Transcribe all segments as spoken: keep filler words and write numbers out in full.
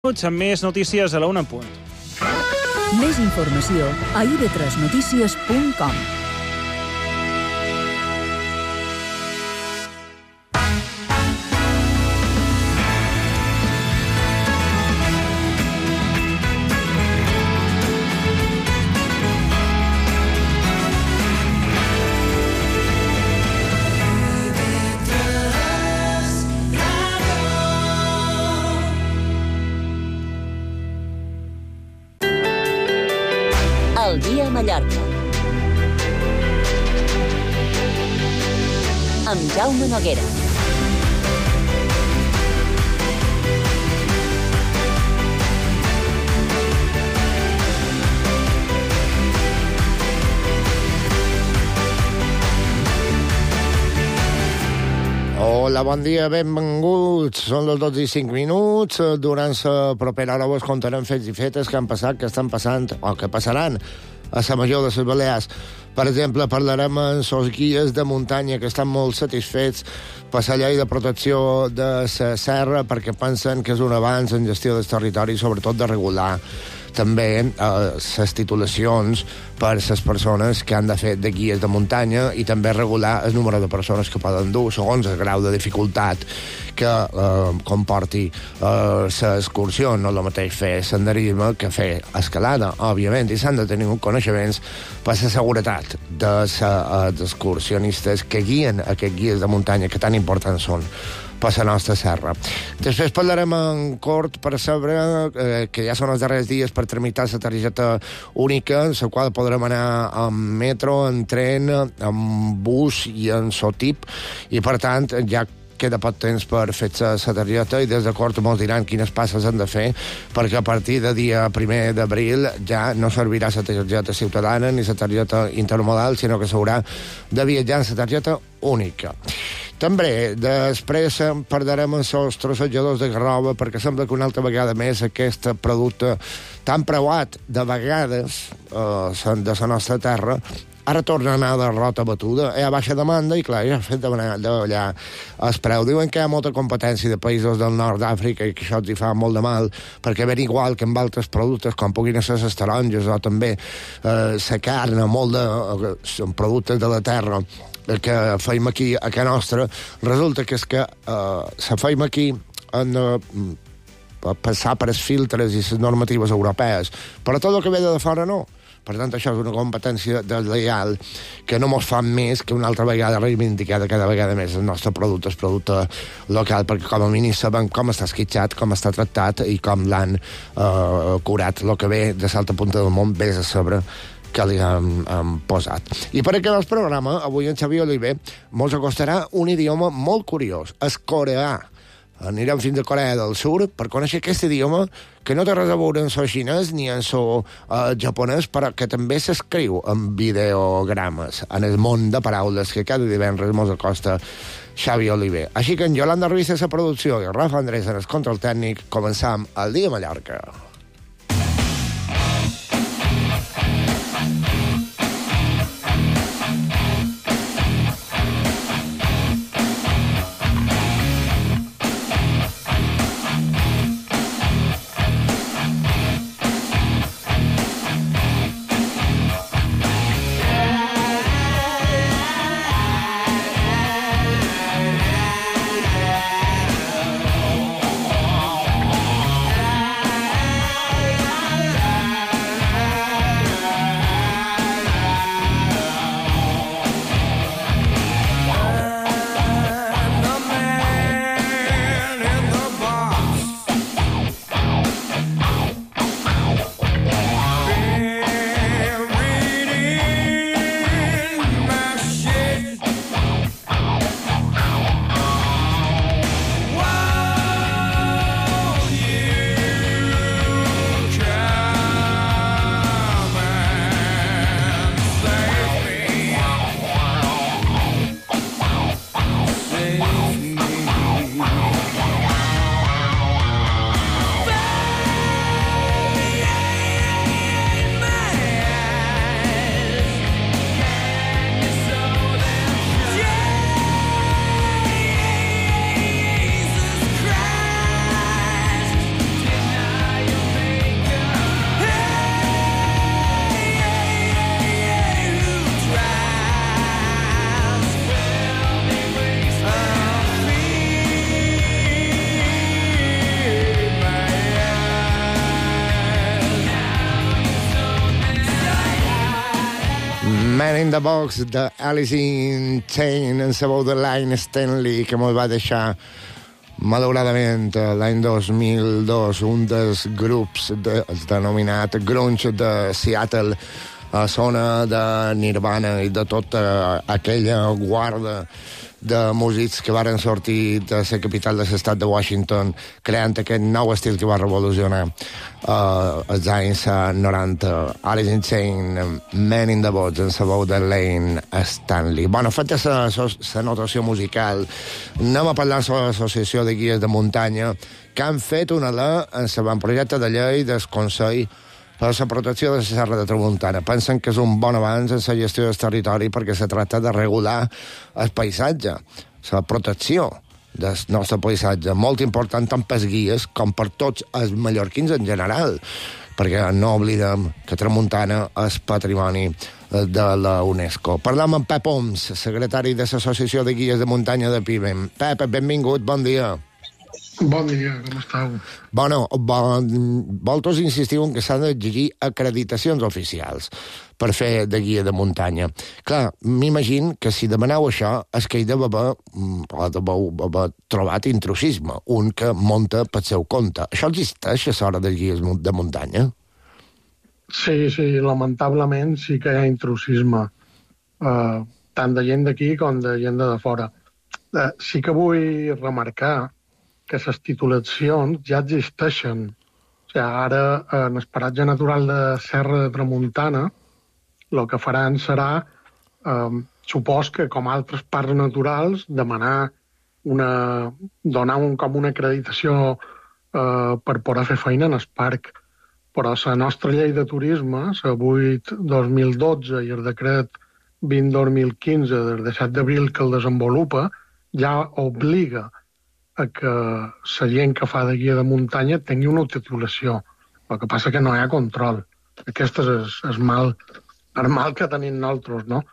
Amb més notícies a la una en punt. Més informació a i ve tres notícies punt com. El dia a Mallorca. Amb Jaume Noguera. Hola, bon dia, benvinguts. Són les dotze i cinc minuts. Durant la propera hora vos contarem fets i fetes que han passat, que estan passant, o que passaran a la major de les Balears. Per exemple, parlarem amb els guies de muntanya que estan molt satisfets per la llei de protecció de la serra perquè pensen que és un avanç en gestió del territori, sobretot de regular també les eh, titulacions per les persones que han de fer de guies de muntanya i també regular el número de persones que poden dur segons el grau de dificultat que eh, comporti eh, l'excursió. No és el mateix fer senderisme que fer escalada, òbviament, i s'han de tenir coneixements per la seguretat dels uh, excursionistes que guien aquests guies de muntanya que tan importants són per la nostra serra. Després parlarem en cort per saber eh, que ja són els darrers dies per tramitar la targeta única, en la qual podrem anar en metro, en tren, en bus i en sotip, i per tant ja queda poc temps per fer la targeta i des de cort ens diran quines passes han de fer perquè a partir de dia primer d'abril ja no servirà la targeta ciutadana ni la targeta intermodal, sinó que s'haurà de viatjar en la targeta única. També, després parlarem amb els trossejadors de garrova perquè sembla que una altra vegada més aquest producte tan preuat de vegades eh, de la nostra terra ara torna a anar de rota batuda, hi ha baixa demanda i clar, ja ha fet demanar d'allà el preu. Diuen que hi ha molta competència de països del nord d'Àfrica i que això els hi fa molt de mal, perquè ben igual que amb altres productes com puguin ser les taronges o també eh, la carn, molt de eh, productes de la terra que feim aquí a casa nostra, resulta que és que eh, la feim aquí en eh, passar per els filtres i les normatives europees, però tot el que ve de fora no. Per tant, això és una competència deslleial que no mos fa més que una altra vegada reivindicada cada vegada més el nostre producte, el producte local, perquè com a mínim sabem com està esquitxat, com està tractat i com l'han eh, curat. El que ve de l'altra punta del món, vés a saber que li han, han posat. I per acabar el programa, avui en Xavier Oliver mos acostarà un idioma molt curiós, el coreà. Anirem fins a Corea del Sur per conèixer aquest idioma que no té res a veure en so xinès ni en so uh, japonès, però que també s'escriu en videogrames, en el món de paraules que cada divendres mos acosta Xavi Oliver. Així que en Yolanda Ruiz és la producció i Rafa Andrés en el control tècnic, començam el dia a Mallorca. Man in the Box de Alice in Chains en la veu de Line Stanley, que mos va deixar malauradament l'any dos mil dos un dels grups de, denominat grunge de Seattle, a zona de Nirvana i de tota aquella guarda de músics que varen sortir de la capital de l'estat de Washington, creant aquest nou estil que va revolucionar uh, els anys noranta. Alice in Chains, Man in the Box, en la veu de Lane Stanley. Bueno, feta la notació musical, anem a parlar sobre l'Associació de Guies de Muntanya, que han fet una llei en l'avantprojecte de llei del Consell per a la protecció de la Serra de Tramuntana. Pensen que és un bon avanç en la gestió del territori perquè se tracta de regular el paisatge, la protecció del nostre paisatge, molt important tant pels guies com per tots els mallorquins en general, perquè no oblidem que Tramuntana és patrimoni de la UNESCO. Parlam amb Pep Oms, secretari de l'Associació de Guies de Muntanya de Pibem. Pep, benvingut, bon dia. Bon dia, com esteu? Bueno, bon, voltos insistiu en que s'han d'exigir acreditacions oficials per fer de guia de muntanya. Clar, m'imagino que si demaneu això és que hi deu haver, o deveu haver trobat intrusisme, un que munta pel seu compte. Això existeix a l'hora de guies de muntanya? Sí, sí, lamentablement sí que hi ha intrusisme, uh, tant de gent d'aquí com de gent de fora. Uh, sí que vull remarcar que les titulacions ja existeixen. O sigui, ara, en el paratge natural de Serra de Tramuntana, el que faran serà, eh, supos que, com altres parcs naturals, demanar una, donar un, com una acreditació eh, per poder fer feina en el parc. Però la nostra llei de turisme, la vuit dos mil dotze i el decret vint dos mil quinze, del disset d'abril que el desenvolupa, ja obliga a que la gent que fa de guia de muntanya tingui una titulació. El que passa que no hi ha control. Aquest és el, el, mal, el mal que tenim nosaltres, no?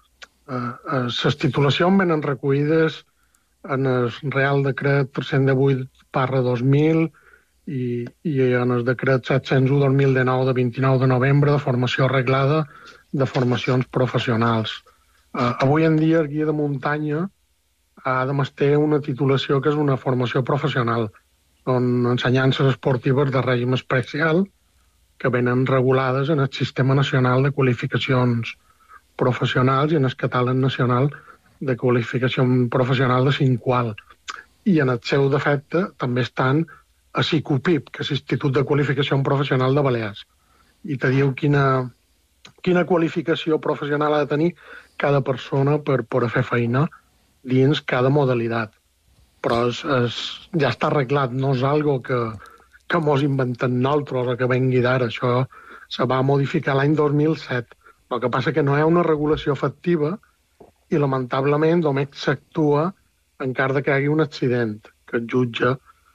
Les uh, uh, titulacions venen recollides en el Real Decret tres-cents divuit barra dos mil i, i en el Decret set-cents u dos mil dinou de vint-i-nou de novembre de formació arreglada de formacions professionals. Uh, avui en dia el guia de muntanya ha de ter una titulació que és una formació professional. Són ensenyances esportives de règim especial que venen regulades en el Sistema Nacional de Qualificacions Professionals i en el Catàleg Nacional de Qualificació Professional de Cinqual. I en el seu defecte també estan a SICUPIP, que és l'Institut de Qualificació Professional de Balears. I te diu quina, quina qualificació professional ha de tenir cada persona per poder fer feina dins cada modalitat. Però és, és, ja està arreglat, no és algo que, que mos inventem nosaltres o que vengui d'ara. Això se va modificar l'any dos mil set. El que passa que no hi ha una regulació efectiva i, lamentablement, només s'actua en cas que hi hagi un accident, que el jutge,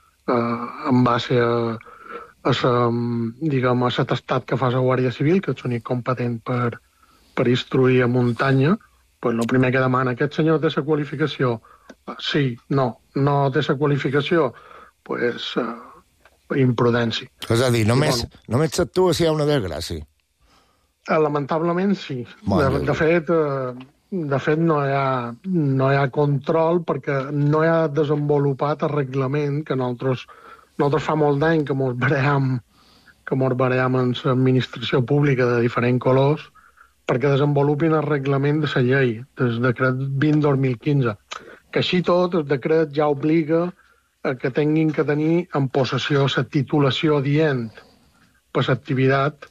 eh, en base a, a sa, diguem, a l'atestat que fa la Guàrdia Civil, que és l'únic competent per, per instruir a muntanya, pues el primer que demana, aquest senyor té la qualificació? Sí, no. No té la qualificació? Pues, uh, imprudència. És a dir, només, bueno, només s'actua si hi ha una desgràcia. Uh, lamentablement, sí. Bueno, de, de fet, uh, de fet no, hi ha, no hi ha control perquè no hi ha desenvolupat el reglament que nosaltres, nosaltres fa molt d'any que mos barem, que mos barem en l'administració pública de diferents colors perquè desenvolupin el reglament de la llei, del decret vint dos mil quinze, que així tot el decret ja obliga a que tinguin que tenir en possessió la titulació dient per l'activitat,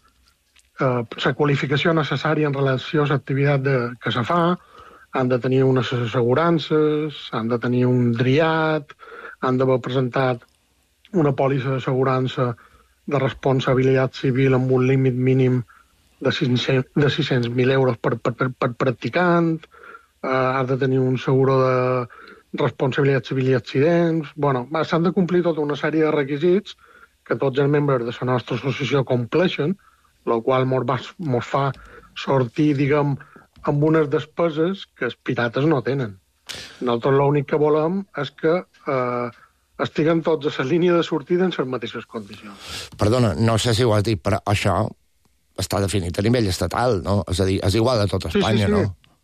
eh, la qualificació necessària en relació a l'activitat que se fa, han de tenir unes assegurances, han de tenir un driat, han d'haver presentat una pòlissa d'assegurança de responsabilitat civil amb un límit mínim de sis-cents mil euros per, per, per practicant, eh, ha de tenir un seguro de responsabilitat civil i accidents. Bueno, s'han de complir tota una sèrie de requisits que tots els membres de la nostra associació compleixen, el qual mos, va, mos fa sortir, diguem, amb unes despeses que els pirates no tenen. Nosaltres l'únic que volem és que eh, estiguen tots a la línia de sortida en les mateixes condicions. Perdona, no sé si ho has dit, però això està definit a nivell estatal, no? És a dir, és igual a tot Espanya, sí, sí, sí. no?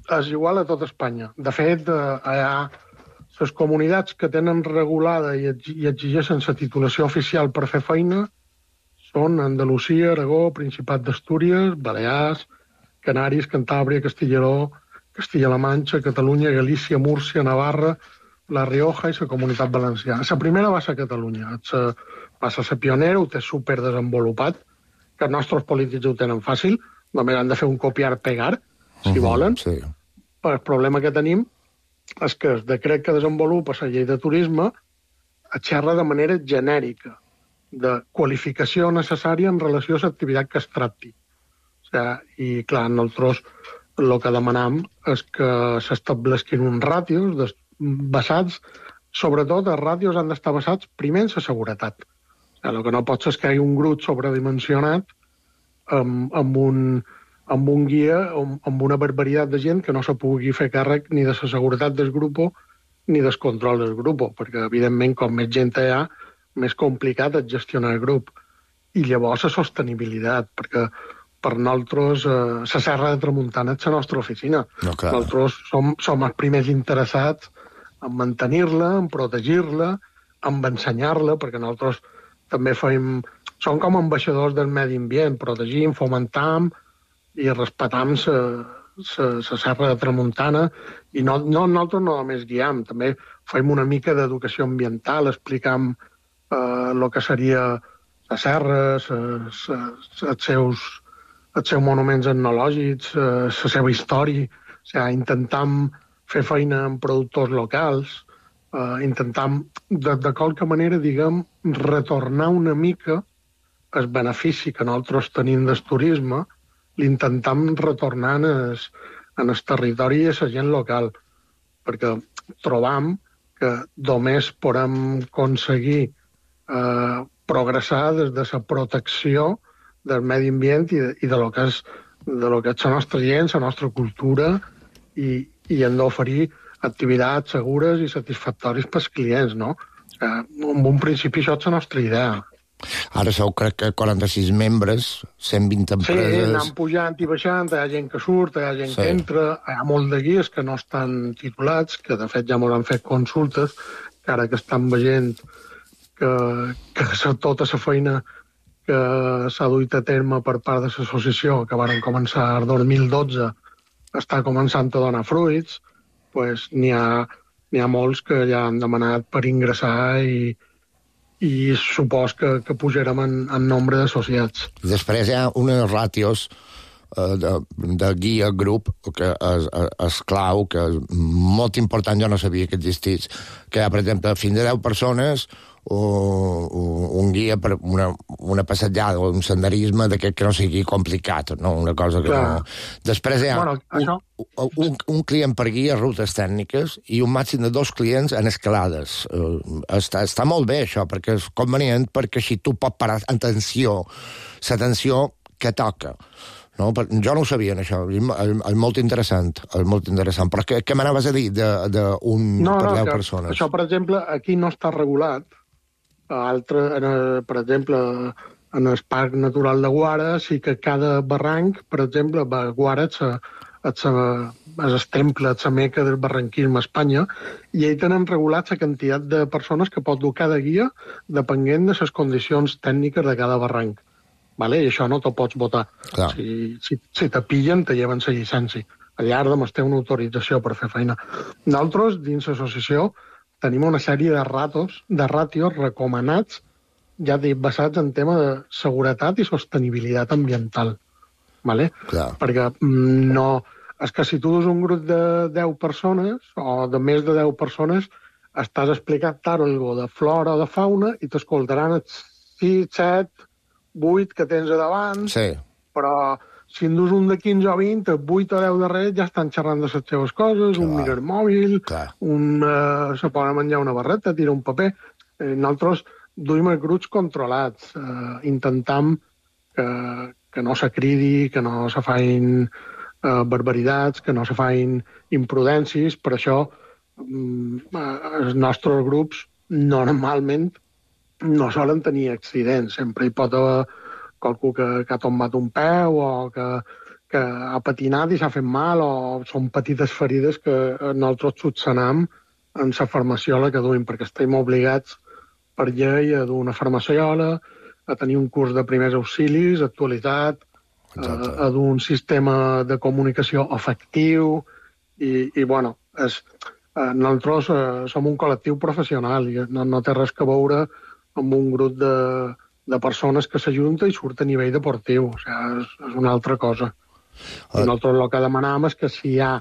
és igual a tot Espanya. De fet, eh, hi ha les comunitats que tenen regulada i, i exigeixen la titulació oficial per fer feina són Andalusia, Aragó, Principat d'Astúries, Balears, Canaris, Cantàbria, Castellaró, Castilla-La Manxa, Catalunya, Galícia, Múrcia, Navarra, La Rioja i la Comunitat Valenciana. La primera va ser Catalunya. La, va ser la pionera, ho té superdesenvolupat, que els nostres polítics ho tenen fàcil, només han de fer un copiar-pegar, si uh-huh, volen. Sí. Però el problema que tenim és que el decret que desenvolupa la llei de turisme xerra de manera genèrica de qualificació necessària en relació a l'activitat que es tracti. O sigui, i, clar, nosaltres el que demanam és que s'establisquin uns ràtios basats, sobretot els ràtios han d'estar basats primer en la seguretat. O sigui, el que no pot ser és que hi hagi un grup sobredimensionat amb, amb, un, amb un guia, amb, amb una barbaritat de gent que no se pugui fer càrrec ni de la seguretat del grup ni del control del grup, perquè, evidentment, com més gent hi ha, més complicat és gestionar el grup. I llavors la sostenibilitat, perquè per nosaltres eh, la Serra de Tramuntana és la nostra oficina. No, nosaltres som, som els primers interessats en mantenir-la, en protegir-la, en ensenyar-la, perquè nosaltres també fem... Som com ambaixadors del medi ambient, protegim, fomentam i respectam la Serra de Tramuntana. I no, no, nosaltres no només guiam, també fem una mica d'educació ambiental, explicam el eh, que seria la serra, els seus, els seus monuments etnològics, la seva història. O sigui, intentam fer feina amb productors locals, eh, intentam, de, de qualque manera, diguem, retornar una mica el benefici que nosaltres tenim del turisme, l'intentam retornar en el, en el territori i a la gent local, perquè trobam que només podem aconseguir eh, progressar des de la protecció del medi ambient i de, i de lo que és de lo que és la nostra gent, la nostra cultura, i, i hem d'oferir activitats segures i satisfactòries pels clients, no? O sigui, en un principi això és la nostra idea. Ara sou, crec que quaranta-sis membres, cent vint empreses... Sí, anant pujant i baixant, hi ha gent que surt, hi ha gent sí. que entra, hi ha molt de guies que no estan titulats, que de fet ja m'ho han fet consultes, que ara que estan veient que, que tota la feina que s'ha duit a terme per part de l'associació, que varen començar el dos mil dotze, està començant a donar fruits, pues n'hi ha, n'hi ha molts que ja han demanat per ingressar i, i supos que, que pujarem en, en nombre d'associats. Després hi ha unes ràtios eh, de, de guia grup que és, és clau, que és molt important, jo no sabia que existís, que hi ha, per exemple, fins a deu persones o, o un guia per una, una passejada o un senderisme d'aquest que no sigui complicat, no? Una cosa que Clar. no... Després hi ha bueno, això... un, un, un client per guia, rutes tècniques, i un màxim de dos clients en escalades. Uh, està, està molt bé, això, perquè és convenient, perquè així tu pots parar atenció, l'atenció que toca. No? Jo no ho sabia, això. És molt interessant. És molt interessant. Però què, què m'anaves a dir d'un no, per no, deu que, persones? Això, per exemple, aquí no està regulat. Altre, en el, per exemple, en el Parc Natural de Guara, sí que cada barranc, per exemple, Guara és, és, és el temple, és la meca del barranquisme a Espanya, i ells tenen regulat la quantitat de persones que pot dur cada guia depenent de les condicions tècniques de cada barranc. Vale? I això no t'ho pots votar. Clar. Si, si, si te pillen, te lleven la llicència. Allà has de una autorització per fer feina. Nosaltres, dins l'associació, tenim una sèrie de ratos, de ràtios recomanats, ja dic, basats en tema de seguretat i sostenibilitat ambiental. Vale? Clar. Perquè no... És que si tu dus un grup de deu persones, o de més de deu persones, estàs explicant algo de flora o de fauna i t'escoltaran els sis, set, vuit que tens a davant, sí. Però si en dus un de quinze o vint, vuit o deu darrere ja estan xerrant de les seves coses, clar. Un mira el mòbil, clar. un uh, se poden menjar una barreta, tira un paper. Eh, nosaltres duim els grups controlats, eh, intentam que, que no se cridi, que no se fain eh, barbaritats, que no se fain imprudències. Per això mm, els nostres grups normalment no solen tenir accidents. Sempre hi pot haver qualcú que, que ha tombat un peu o que, que ha patinat i s'ha fet mal, o són petites ferides que nosaltres subsanam en la farmaciola que duim, perquè estem obligats per llei a dur una farmaciola, a tenir un curs de primers auxilis actualitzat, a, a dur un sistema de comunicació efectiu, i, i bueno, és, eh, nosaltres eh, som un col·lectiu professional i no, no té res que veure amb un grup de, de persones que s'ajunta i surt a nivell deportiu. O sigui, és, és una altra cosa. I nosaltres el que demanam és que si hi ha,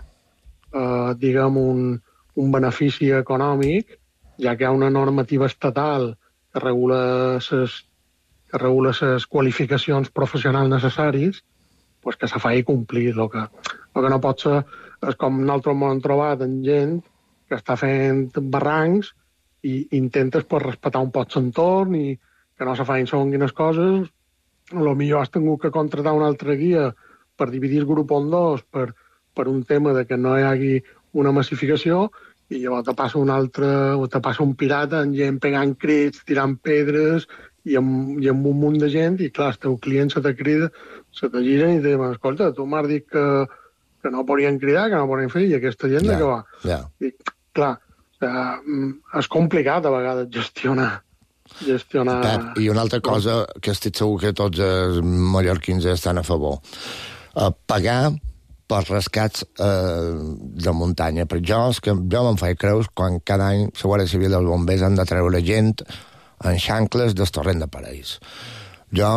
eh, diguem, un, un benefici econòmic, ja que hi ha una normativa estatal que regula les que regula les qualificacions professionals necessaris, pues que se faci complir. El que, el que no pot ser és com nosaltres ens hem trobat en gent que està fent barrancs i intentes pues, respetar un poc l'entorn i que no se facin segons quines coses. Potser has tingut que contratar un altre guia per dividir el grup en dos per, per un tema de que no hi hagi una massificació, i llavors te passa un altre, o te passa un pirata amb gent pegant crits, tirant pedres i amb, i amb un munt de gent, i clar, el teu client se te crida, se te gira i te diu, escolta, tu m'has dit que, que no podien cridar, que no podien fer, i aquesta gent yeah, de què va? Yeah. I, clar, o sigui, és complicat a vegades gestionar gestionar... Pep, i una altra cosa que estic segur que tots els mallorquins estan a favor. Uh, pagar per rescats uh, de muntanya. Per jo, és que jo me'n faig creus quan cada any la Guàrdia Civil i els bombers han de treure gent en xancles del torrent de Parells. Jo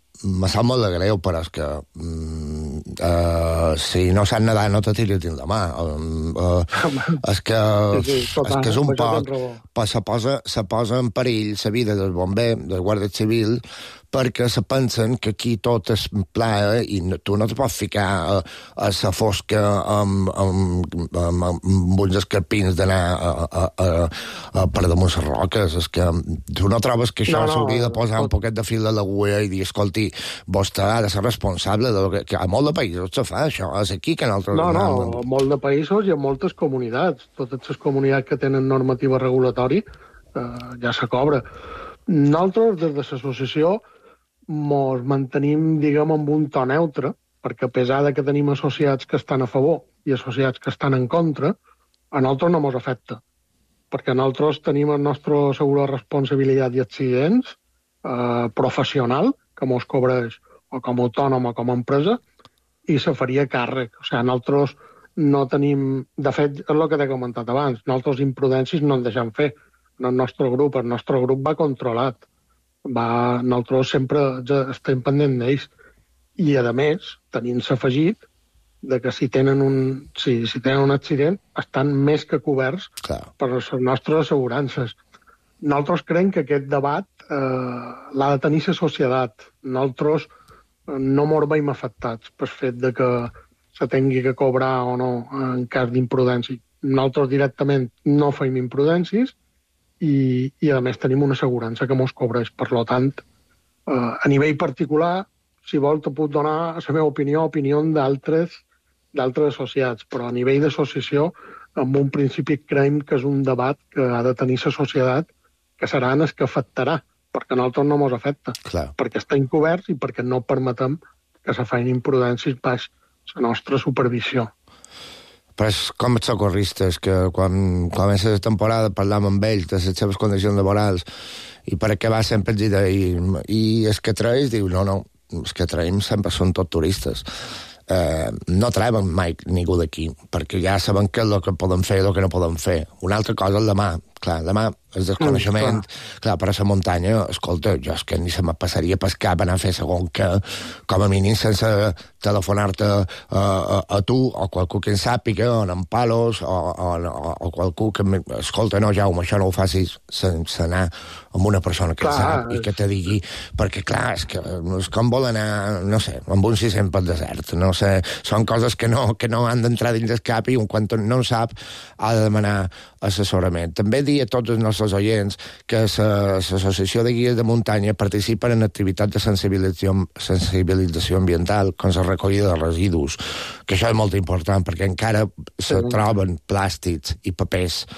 me sap molt de greu, però és que mm, uh, si no saps nedar no te tiris dins la mà. Uh, uh, és que, sí, sí, és que és un poc... Se posa, se posa en perill la vida del bomber, del guàrdia civil, perquè se pensen que aquí tot és pla i no, tu no te pots ficar a, a la fosca amb, amb, amb, amb uns escarpins d'anar a, a, a, a per damunt les roques. És que tu no trobes que això no, no, s'hauria de posar un poquet de fil de l'agulla i dir, escolti, vostè ha de ser responsable de que, que a molt de països se fa això, és aquí que nosaltres... No, no, a molt de països i a moltes comunitats. Totes les comunitats que tenen normativa regulatòria eh, ja se cobra. Nosaltres, des de l'associació, mos mantenim, diguem, amb un to neutre, perquè a pesar de que tenim associats que estan a favor i associats que estan en contra, a nosaltres no mos afecta. Perquè nosaltres tenim el nostre seguro de responsabilitat i accidents eh, professional, que mos cobreix o com a autònom o com a empresa, i se faria càrrec. O sigui, nosaltres no tenim... De fet, és el que t'he comentat abans, nosaltres imprudències no en deixem fer. En el nostre grup, el nostre grup va controlat. Va, nosaltres sempre estem pendent d'ells. I, a més, tenim-se afegit de que si tenen un, si, si tenen un accident estan més que coberts Clar. per les nostres assegurances. Nosaltres creiem que aquest debat eh, l'ha de tenir la societat. Nosaltres eh, no mos veiem afectats pel fet de que se tingui que cobrar o no en cas d'imprudència. Nosaltres directament no fem imprudències i, i a més tenim una assegurança que mos cobreix. Per tant, eh, a nivell particular, si vol, te puc donar la meva opinió, opinió d'altres d'altres associats, però a nivell d'associació, en un principi creiem que és un debat que ha de tenir la societat, que seran els que afectarà, perquè a nosaltres no mos afecta, Clar. perquè està incoberts i perquè no permetem que se facin imprudències baix la nostra supervisió. Però és com els socorristes, que quan comença la temporada parlam amb ells de les seves condicions laborals i per què va sempre els i, i els que traïs diu, no, no, els que traïm sempre són tots turistes. Eh, no traiem mai ningú d'aquí, perquè ja sabem què és el que podem fer i el que no podem fer. Una altra cosa és demà. Clar, demà el desconeixement, mm, clar. clar, per a la muntanya, escolta, jo és que ni se me passaria pas cap anar a fer segon que, com a mínim, sense telefonar-te a, a, a tu, o qualcú que en sàpiga, o en Palos, o, o, o, o qualcú que, escolta, no, Jaume, això no ho facis sense anar amb una persona que clar, sap i que te digui, perquè, clar, és que és com vol anar, no sé, amb un sis-cents pel desert, no sé, són coses que no, que no han d'entrar dins del cap i un quan no en sap ha de demanar assessorament. També dir a tots els nostres oients que l'Associació de Guies de Muntanya participen en activitats de sensibilització, sensibilització ambiental, com la recollida de residus, que això és molt important, perquè encara se troben plàstics i papers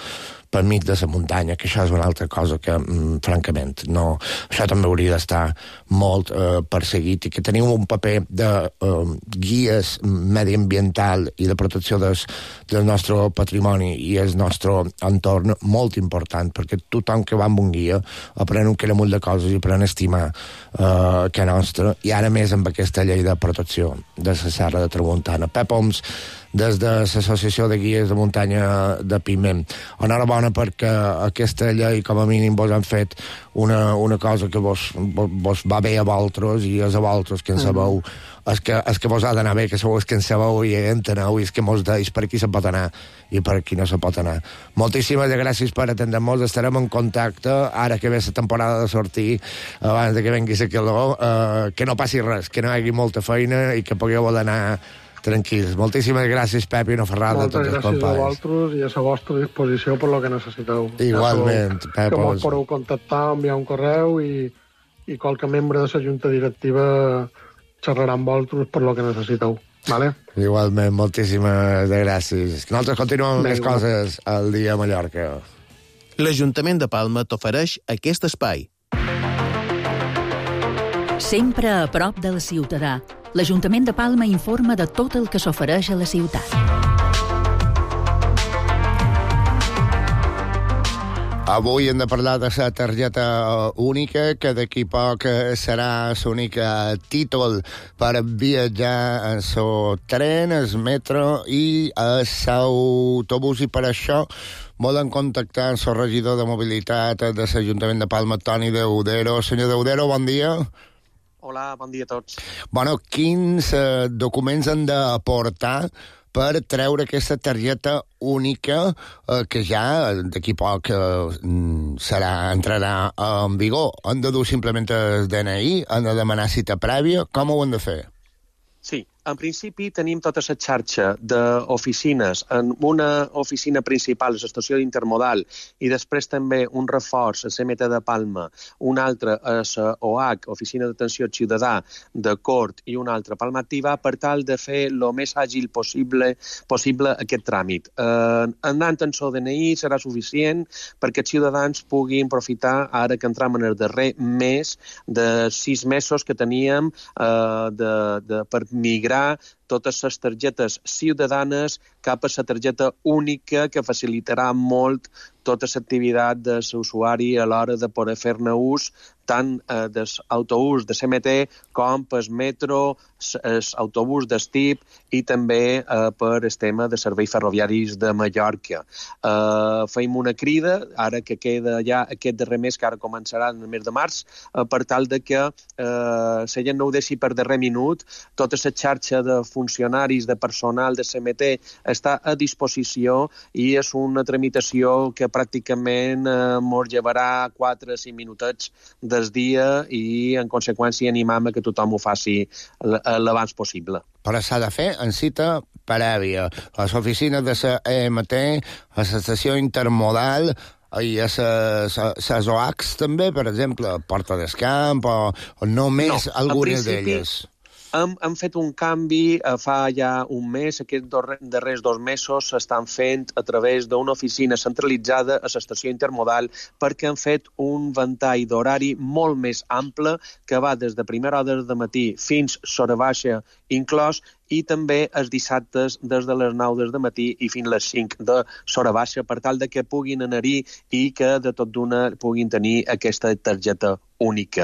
per mig de la muntanya, que això és una altra cosa que, mm, francament, no, això també hauria d'estar molt eh, perseguit, i que tenim un paper de eh, guies mediambiental i de protecció des, del nostre patrimoni i el nostre entorn molt important, perquè tothom que va amb un guia aprèn un queramull de coses i aprèn a estimar eh, que nostre, i ara més amb aquesta llei de protecció de la Serra de Tramuntana. Pep Oms, des de l'Associació de Guies de Muntanya de Piment. Enhorabona perquè aquesta llei, com a mínim, vos han fet una, una cosa que vos, vos, vos va bé a vosaltres, i és a vosaltres que en sabeu, és que, és que vos ha d'anar bé, que sou els que en sabeu i enteneu, i és que mos deis per aquí se pot anar i per aquí no se pot anar. Moltíssimes gràcies per atendre-nos, estarem en contacte, ara que ve la temporada de sortir, abans de que vengui la calor, eh, que no passi res, que no hi hagi molta feina i que pugueu anar tranquils. Moltíssimes gràcies, Pep, i una ferrada a tots els companys. Moltes gràcies a vosaltres i a la vostra disposició per lo que necessiteu. Igualment, ja Pep. Que mos podeu contactar, enviar un correu, i, i qualque membre de la junta directiva xerrarà amb vosaltres per lo que necessiteu. Vale? Igualment, moltíssimes gràcies. Nosaltres continuem amb més coses al dia a Mallorca. L'Ajuntament de Palma t'ofereix aquest espai. Sempre a prop del ciutadà, l'Ajuntament de Palma informa de tot el que s'ofereix a la ciutat. Avui hem de parlar de la targeta única, que d'aquí poc serà l'únic títol per viatjar en el tren, el metro i l'autobús, i per això volen contactar amb el regidor de mobilitat de l'Ajuntament de Palma, Toni Deudero. Senyor Deudero, bon dia. Hola, bon dia a tots. Bueno, quins eh, documents han d'aportar per treure aquesta targeta única eh, que ja d'aquí poc eh, serà, entrarà en vigor? Han de dur simplement el D N I? Han de demanar cita prèvia? Com ho han de fer? Sí, en principi tenim tota la xarxa d'oficines, en una oficina principal, a l'estació d'Intermodal, i després també un reforç a C M T de Palma, un altre a la O H, Oficina d'Atenció Ciutadà de Cort, i un altre a Palma Activa, per tal de fer el més àgil possible, possible aquest tràmit. Eh, anant en el D N I serà suficient perquè els ciutadans puguin aprofitar, ara que entrem en el darrer mes, de sis mesos que teníem eh, de, de, per migrar totes les targetes ciutadanes cap a la targeta única, que facilitarà molt tota l'activitat de l'usuari a l'hora de poder fer-ne ús tant eh, de l'autobús de C M T com pel metro, l'autobús d'Estip i també eh, per el tema de serveis ferroviaris de Mallorca. Eh, feim una crida, ara que queda ja aquest darrer mes, que ara començarà en el mes de març, eh, per tal de que eh, la gent no ho deixi per darrer minut. Tota la xarxa de funcionaris, de personal de C M T està a disposició, i és una tramitació que pràcticament eh, mos llevarà quatre o cinc minutets del dia, i en conseqüència animam a que tothom ho faci l'abans possible. Però s'ha de fer en cita prèvia a les oficines de la E M T, a l'estació intermodal i a les O H també, per exemple, Porta del Camp, o, o només no, algunes d'elles? Hem, hem fet un canvi eh, fa ja un mes. Aquests dos, darrers dos mesos s'estan fent a través d'una oficina centralitzada a l'estació intermodal, perquè han fet un ventall d'horari molt més ample, que va des de primera hora de matí fins s'hora baixa inclòs, i també els dissabtes des de les nou del matí i fins a les cinc de l'hora baixa, per tal de que puguin anar-hi i que de tot d'una puguin tenir aquesta targeta única.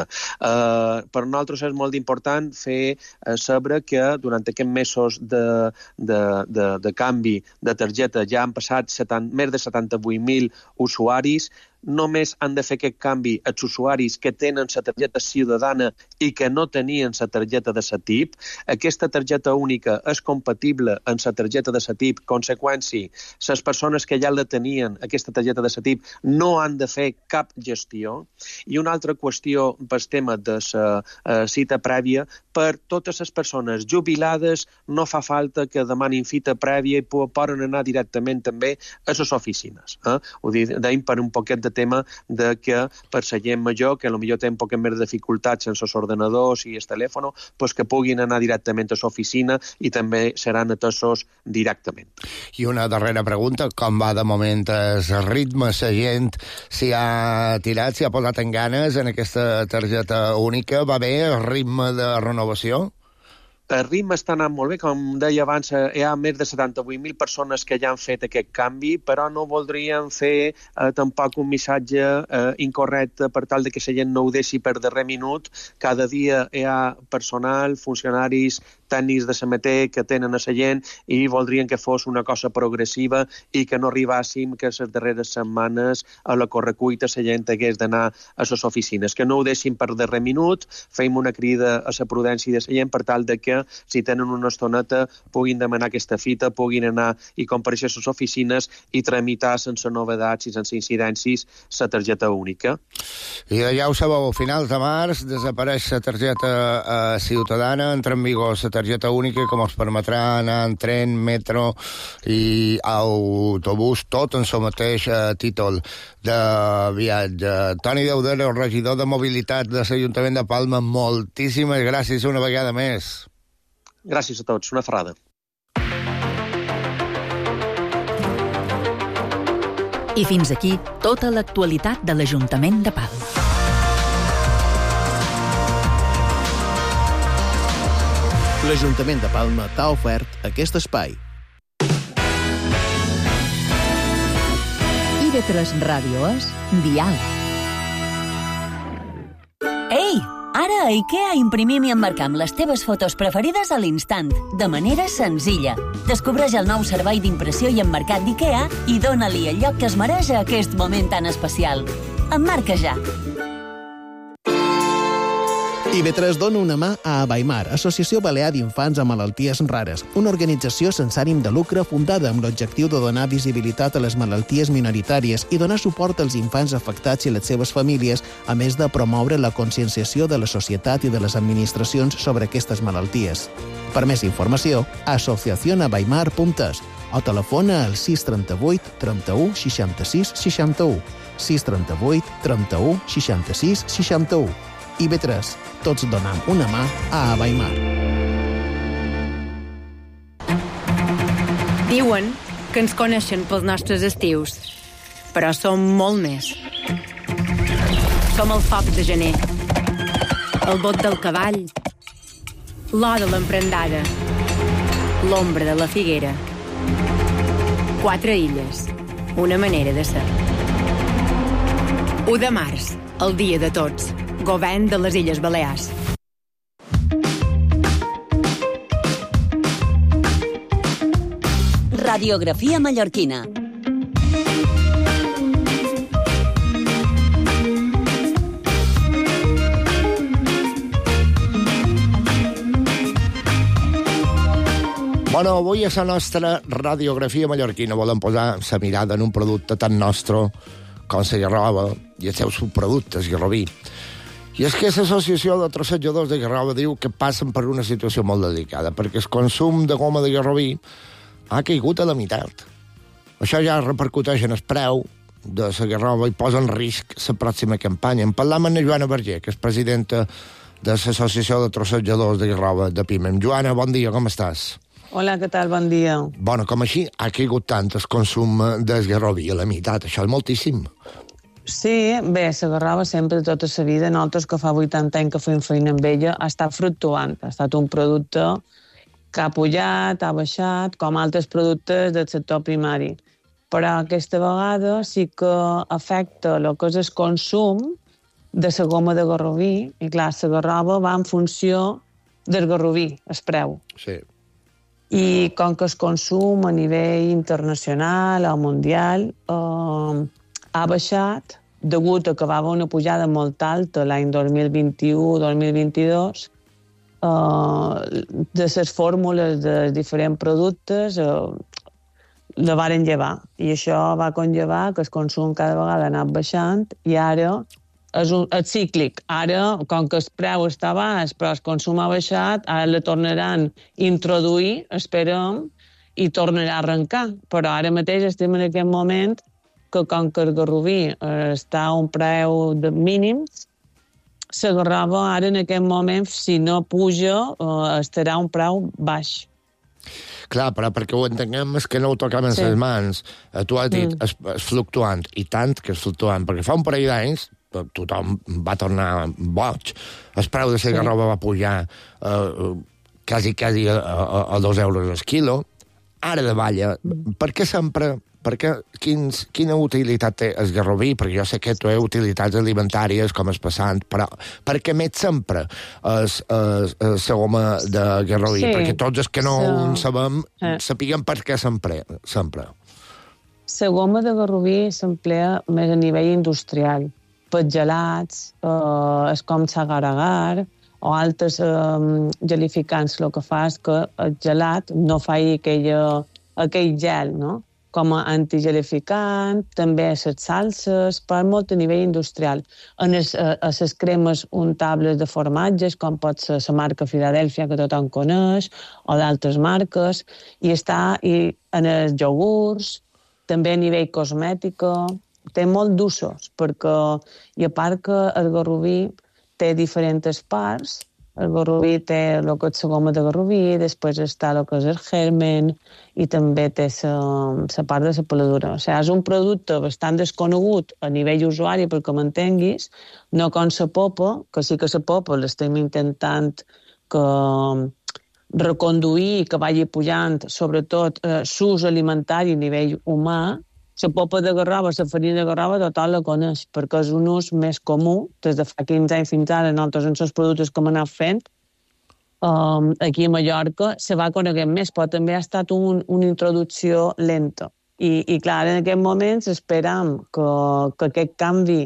Uh, per nosaltres és molt important fer uh, saber que durant aquests mesos de, de, de, de canvi de targeta ja han passat setanta, més de setanta-vuit mil usuaris. Només han de fer aquest canvi els usuaris que tenen la targeta ciutadana i que no tenien la targeta de la T I P. Aquesta targeta única és compatible amb la targeta de la T I P. Conseqüència, les persones que ja la tenien, aquesta targeta de la T I P, no han de fer cap gestió. I una altra qüestió per tema de la uh, cita prèvia, per totes les persones jubilades no fa falta que demanin cita prèvia i poden anar directament també a les oficines. Eh? Ho deim per un poquet de tema de que per la gent major, que potser té un poc més de dificultats sense els ordinadors i el telèfon, pues que puguin anar directament a l'oficina i també seran atesos directament. I una darrera pregunta, com va de moment el ritme, la gent s'hi ha tirat, s'hi ha posat en ganes en aquesta targeta única? Va bé el ritme de renovació? El ritme està anant molt bé, com deia abans, hi ha més de setanta-vuit mil persones que ja han fet aquest canvi, però no voldrien fer eh, tampoc un missatge eh, incorrecte per tal de que la gent no ho deixi per darrer minut. Cada dia hi ha personal, funcionaris, tècnics de S M T que tenen a la gent i voldrien que fos una cosa progressiva i que no arribàssim que les darreres setmanes a la correcuita la gent hagués d'anar a les oficines. Que no ho deixin per darrer minut, feim una crida a la prudència de la gent per tal de que si tenen una estoneta puguin demanar aquesta fita, puguin anar i compareixer a les oficines i tramitar sense novetats i sense incidències la targeta única. I ja ho sabeu, a finals de març desapareix la targeta eh, ciutadana, entra en vigor la targeta única que ens permetrà anar en tren, metro i autobús, tot en el mateix eh, títol de viatge. Toni Daudera, el regidor de mobilitat de l'Ajuntament de Palma, moltíssimes gràcies una vegada més. Gràcies a tots, una ferrada. I fins aquí tota l'actualitat de l'Ajuntament de Palma. L'Ajuntament de Palma t'ha ofert aquest espai. I ve tres Ràdio és Diàleg. Ei! Ara a IKEA imprimim i emmarcam les teves fotos preferides a l'instant, de manera senzilla. Descobreix el nou servei d'impressió i emmarcat d'IKEA i dóna-li el lloc que es mereix a aquest moment tan especial. Emmarca ja! I B tres dona una mà a Abaimar, Associació Balear d'Infants amb Malalties Rares, una organització sense ànim de lucre fundada amb l'objectiu de donar visibilitat a les malalties minoritàries i donar suport als infants afectats i les seves famílies, a més de promoure la conscienciació de la societat i de les administracions sobre aquestes malalties. Per més informació, asociación abaimar punt es o telefona al sis trenta-vuit trenta-u seixanta-sis seixanta-u, sis trenta-vuit trenta-u seixanta-sis seixanta-u. I B tres, tots donam una mà a Abaimar. Diuen que ens coneixen pels nostres estius, però som molt més. Som el foc de gener, el bot del cavall, l'or de l'emprendada, l'ombra de la figuera. Quatre illes, una manera de ser. u de març, el dia de tots. Govern de les Illes Balears. Radiografia mallorquina. Bueno, avui a la nostra radiografia mallorquina volem posar la mirada en un producte tan nostre com la garrova i els seus subproductes, garroví. I és que l'Associació de Trossejadors de Garrova diu que passen per una situació molt delicada, perquè el consum de goma de garroví ha caigut a la meitat. Això ja repercuteix en el preu de la garrova i posa en risc la pròxima campanya. En parlam amb Joana Verger, que és presidenta de l'Associació de Trossejadors de Garrova de Pimem. Joana, bon dia, com estàs? Hola, què tal? Bon dia. Bueno, com així ha caigut tant el consum del garroví a la meitat, això és moltíssim. Sí, bé, la garrova sempre, tota la vida, nosaltres que fa vuitanta anys que fem feina amb ella, ha estat fluctuant. Ha estat un producte que ha pujat, ha baixat, com altres productes del sector primari. Però aquesta vegada sí que afecta el que és el consum de la goma de garroví, i clar, la garrova va en funció del garroví, el preu. Sí. I com que el consum a nivell internacional o mundial eh, ha baixat, degut a que va haver una pujada molt alta l'any dos mil vint-i-u dos mil vint-i-dos, eh, de les fórmules de diferents productes eh, la varen llevar. I això va conllevar que el consum cada vegada ha anat baixant i ara és, un, és cíclic. Ara, com que el preu està baix però el consum ha baixat, ara la tornaran a introduir, esperem, i tornarà a arrencar. Però ara mateix estem en aquest moment que com que el garroví està a un preu de mínim, la garrova ara en aquest moment, si no puja, estarà a un preu baix. Clar, però perquè ho entenguem és que no ho toquem en sí. les mans. Tu has dit, mm. és, és fluctuant, i tant que és fluctuant, perquè fa un parell d'anys tothom va tornar boig. El preu de la sí. garrova va pujar eh, quasi, quasi a, a, a dos euros el quilo. Ara davalla, mm. per què sempre... Perquè quins, quina utilitat té el garroví? Perquè jo sé que té utilitats alimentàries com el passant, però per què met sempre la goma de garroví? Sí. Perquè tots els que no so... en sabem eh. sapiguem per què s'emplea sempre. La goma de garroví s'emplea més a nivell industrial. Per gelats, eh, és com s'agar-agar, o altres eh, gelificants. El que fa és que el gelat no faci aquella, aquell gel, no? Com a antigelificant, també a les salses, per molt a nivell industrial. En les, a les cremes untables de formatges, com pot ser la marca Filadèlfia, que tothom coneix, o d'altres marques, i està i en els iogurts, també a nivell cosmètic, té molt d'usos, perquè, i a part que el garroví té diferents parts. El garroví té el que és la goma de garroví, després està el que és el germen i també té la part de la peladura. O sigui, és un producte bastant desconegut a nivell usuari, perquè m'entenguis, no com la popa, que sí que la popa l'estem intentant que reconduir, que vagi pujant, sobretot eh, l'ús alimentari a nivell humà. La popa de garrova, la farina de garrova, tothom la coneix, perquè és un ús més comú. Des de fa quinze anys fins ara, nosaltres en els productes que hem anat fent, um, aquí a Mallorca, se va coneguent més, però també ha estat un, una introducció lenta. I, i clar, en aquest moment esperam que, que aquest canvi,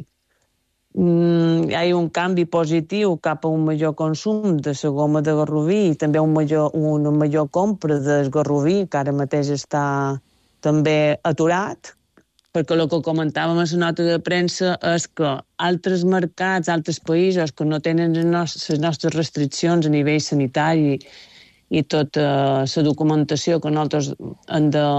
mm, hi hagi un canvi positiu cap a un major consum de la goma de garroví i també un major, una major compra del garroví, que ara mateix està també aturat, perquè el que comentàvem a la nota de premsa és que altres mercats, altres països que no tenen les nostres restriccions a nivell sanitari i tota la documentació que nosaltres hem de,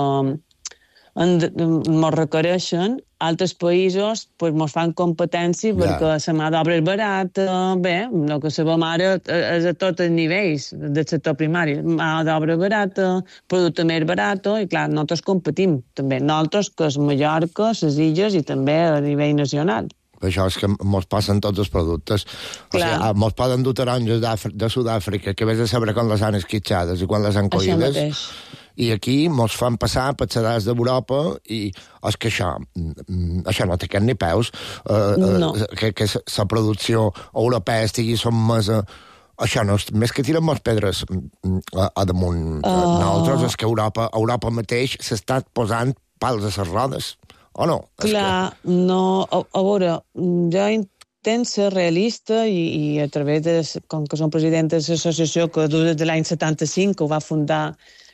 hem de, ens requereixen, altres països pues, ens fan competència yeah. perquè la mà d'obra és barata, bé, el que sabem ara és a tots els nivells del sector primari, mà d'obra barata, producte més barat, i clar, nosaltres competim també, nosaltres que és Mallorca, les illes i també a nivell nacional. Això és que mos passen tots els productes. O sigui, mos poden dur taronges de Sud-àfrica, que vés a saber quan les han esquitxades i quan les han collides. I aquí mos fan passar per sedars d'Europa i és que això, això no té cap ni peus, eh, no. eh, que, que la producció europea estigui sotmesa. Això no, més que tirem les pedres a, a damunt. Uh... Nosaltres és que Europa, Europa mateix s'està posant pals a les rodes, o no? Clar, que... no, a, a veure, jo intent ser realista i, i a través de, com que som president de l'associació que des de l'any setanta-cinc que ho va fundar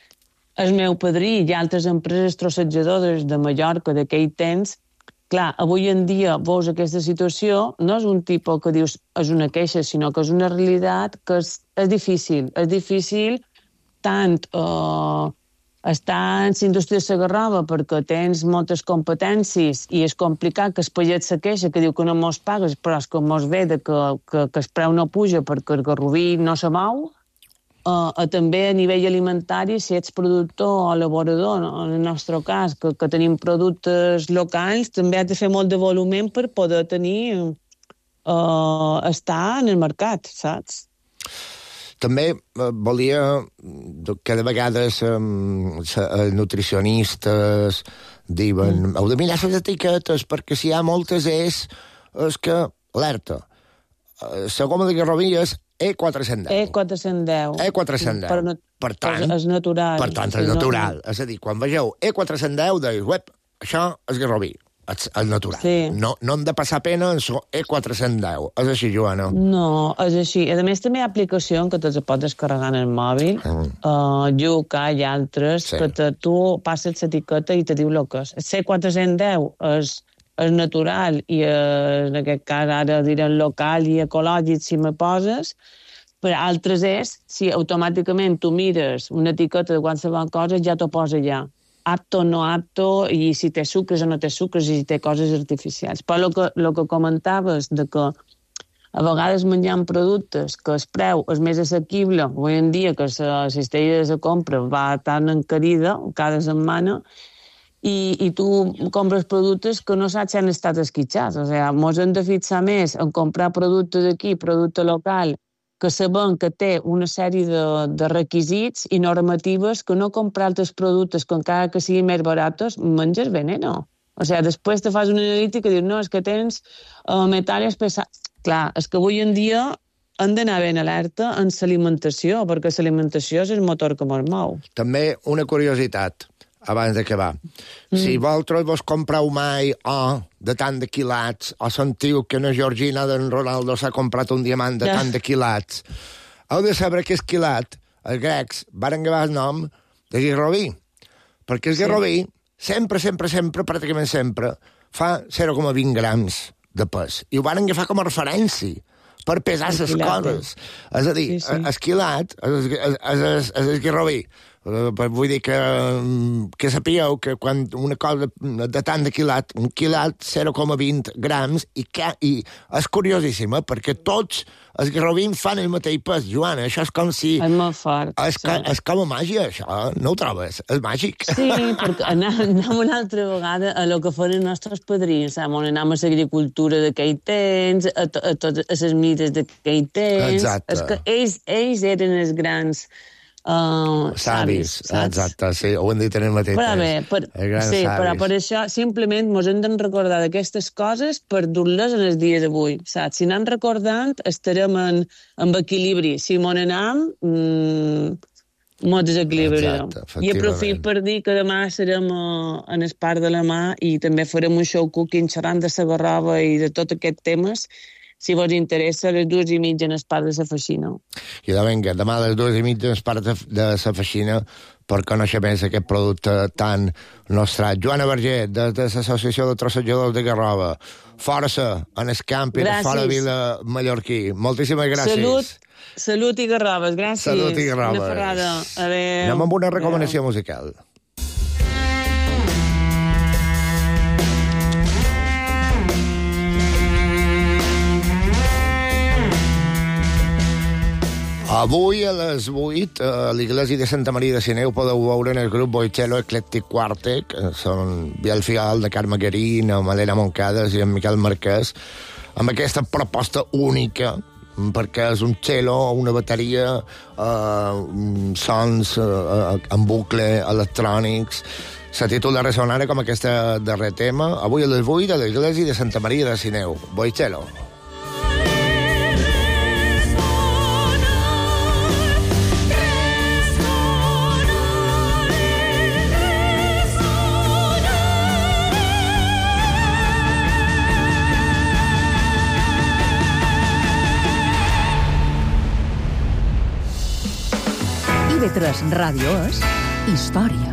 el meu padrí i altres empreses trossatjadores de Mallorca d'aquell temps, clar, avui en dia veus aquesta situació, no és un tipus que dius és una queixa, sinó que és una realitat que és, és difícil. És difícil tant eh, estar en la indústria de la garrova perquè tens moltes competències i és complicat que el paget se queixa, que diu que no mos pagues, però és que mos ve de que, que, que el preu no puja perquè el garroví no se mou. Uh, també a nivell alimentari, si ets productor o elaborador, no? En el nostre cas, que, que tenim productes locals, també has de fer molt de volumen per poder tenir, uh, estar en el mercat, saps? També uh, volia que de vegades um, nutricionistes diuen mm. heu de mirar les etiquetes perquè si hi ha moltes és, és que, alerta, uh, la goma de garroví és E quatre-cents deu. E quatre-cents deu. E quatre-cents deu. Per, per tant, és natural. Per tant, és natural. No... És a dir, quan vegeu E quatre-cents deu, deus, web, això és garroví, és, és natural. Sí. No, no hem de passar pena en so E quatre-cents deu. És així, Joana? No, és així. A més, també hi ha aplicacions que te'ls pots descarregar en el mòbil, mm. uh, Yuka i altres, sí. que te, tu passes l'etiqueta i te diu el que és. C quatre-cents deu és... és natural i en aquest cas ara direm local i ecològic si me poses, per altres és si automàticament tu mires una etiqueta de qualsevol cosa ja t'ho posa ja. apto o no apto, i si té sucres o no té sucres, i si té coses artificials. Però el que, el que comentaves de que a vegades menjant productes que el preu és més assequible, avui en dia que la cistella de compra va tan encarida cada setmana, i, i tu compres productes que no saps si han estat esquitxats. O sigui, ens hem de fixar més en comprar producte d'aquí, producte local, que sabem que té una sèrie de, de requisits i normatives, que no comprar altres productes que encara que siguin més baratos, menges veneno. O sigui, després te fas una analítica i dius, no, és que tens uh, metals pesats. Clar, és que avui en dia hem d'anar ben alerta en l'alimentació, perquè l'alimentació és el motor que ens mou. També una curiositat, abans d'acabar. Mm. Si vosaltres vos compreu mai or de tant de quilats, o sentiu que una Georgina d'en Ronaldo s'ha comprat un diamant de ja. tant de quilats, heu de saber que el quilat, els grecs, van agafar el nom de guirroví, perquè el guirroví sí. sempre, sempre, sempre, pràcticament sempre, fa zero coma vint grams de pes. I ho van agafar com a referència per pesar les coses. És a dir, sí, sí. esquilat, és el guirroví. Vull dir que, que sapigueu que quan una cosa de tant de quilat, un quilat, zero coma vint grams, i, que, i és curiosíssim, eh? Perquè tots els guirrovins fan el mateix pes, Joana. Això és com si... És molt fort. És, sí. és com a màgia, això. No ho trobes? És màgic. Sí, perquè anem una altra vegada a lo que fan els nostres padrins, on anem a l'agricultura d'aquell temps, a, to, a totes les mides d'aquell temps. Exacte. És que ells, ells eren els grans... Uh, savis, savis, exacte, sí, ho hem dit en el mateix però bé, per, sí, savis. però per això simplement ens hem de recordar d'aquestes coses per dur-les en el dia d'avui, saps? Si anem recordant estarem en, en equilibri, si m'on anem mmm, molt desequilibrirem. I aprofit per dir que demà serem uh, en el Parc de la Mà i també farem un show cooking xerrant de la Garrova i de tot aquests temes. Si vos interessa, a les dues i mitja en el Parc de la Feixina. I de vinga, demà a les dues i mitja en el Parc de, de la Feixina per conèixer més aquest producte tan nostrat. Joana Verger, de, de l'Associació de Trossejadors de Garrova. Força en el camp i de fora Vila Mallorquí. Moltíssimes gràcies. Salut, salut i garroves, gràcies. Salut i garroves. Una ferrada. Adéu. Anem amb una recomanació Adéu. musical. Avui a les vuit a l'Iglésia de Santa Maria de Sineu podeu veure en el grup Boicello Eclectic Quartet, que són Biel Figal, de Carme Garín, amb Helena Moncades i en Miquel Marquès, amb aquesta proposta única, perquè és un cello, una bateria, eh, sons eh, en bucle, electrònics. Se titula Resonare com aquesta darrer tema. Avui a les vuit a l'Iglésia de Santa Maria de Sineu. Boicello. I V tres Ràdio és història.